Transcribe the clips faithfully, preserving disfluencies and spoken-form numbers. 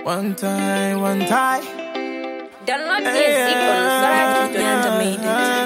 One time, one time. Download music on Sarah Kiyanja made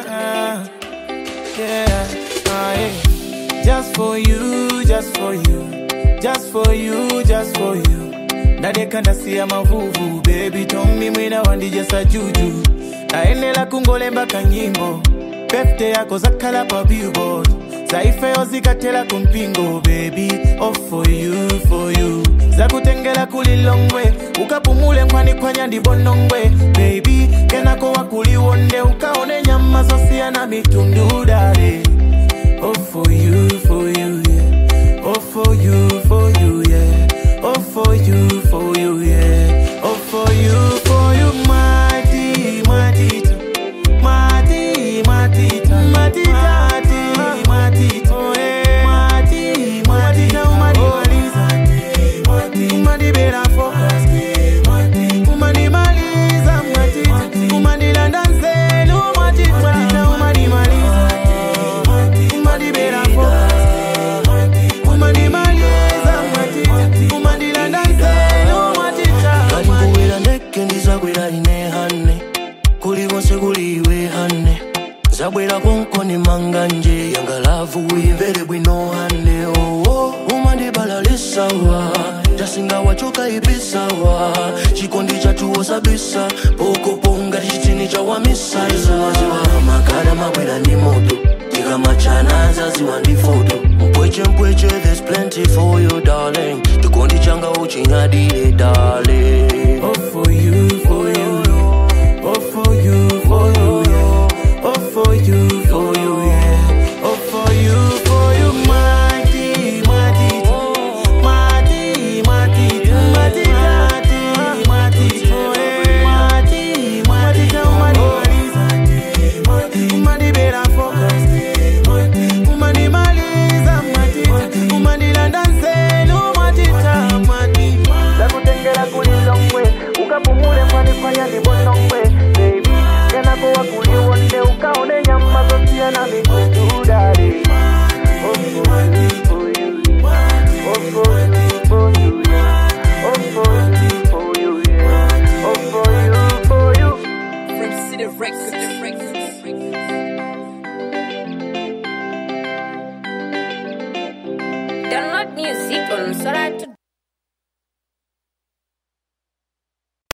it. Yeah, aye. Just for you, just for you, just for you, just for you. Nade kanda siya mavuvu, baby tongi mwina wandi jesa juju. Naenela kungole mbaka nyimbo, birthday yako zakala pa billboard. Saife ozikatela kumpingo, baby, all for you, for you. Zakutengela kulilongwe, ukapumule mkwani kwa nyandi bonongwe. Baby, kenako wakuliwonde, ukaone nyama zosia na mitundu dare. All for you, for you, yeah. All for you, for you, yeah. All for you, for you, yeah. All for you, for you, mati, matita. Mati, matita. Matita, mati, matita. Mati, matita, umaniwaliza. Umani bela focus. Umani maliza, matita. Umani landanse, no matita. Umani maliza. Umani bela focus. Umani maliza, matita. Umani landanse, no matita. Kalikuwela neke ndizagwela ine hane. Kuli wonse kuliwe hane. Zabwela konkoni manganje. Yanga lavu uivele bwino hane. Oh oh, umandi balalisawa. Jasinga wachoka ibisawa. Chikondi chatuo sabisa. Poko ponga chitini chawa misa. Ziwa ziwa makara mawela ni moto. Tika machana zaziwa ndi foto. Mpweche mpweche there's plenty for you darling. Tukondi changa uchinyadile darling. All for you, for you. All for you, for you, yeah. All for you, for you, yeah. All for you, for you, mati, mati, mati, mati, mati, mati, mati, mati, mati, umani, umani bela focus, umani maliza, mati, umani landanse, no mati, mati. Zakutengela kulilongwe, ukapumule mwani kwanya ni bonongwe, baby. Kenako wakuliwonde, ukaone nyama zosia na mikundu dare. Oh for you, for you, yeah. Oh for you, for you, yeah. Oh for you, for you, yeah. Oh for you, for you. From City Records, the Records. Download music on Sarah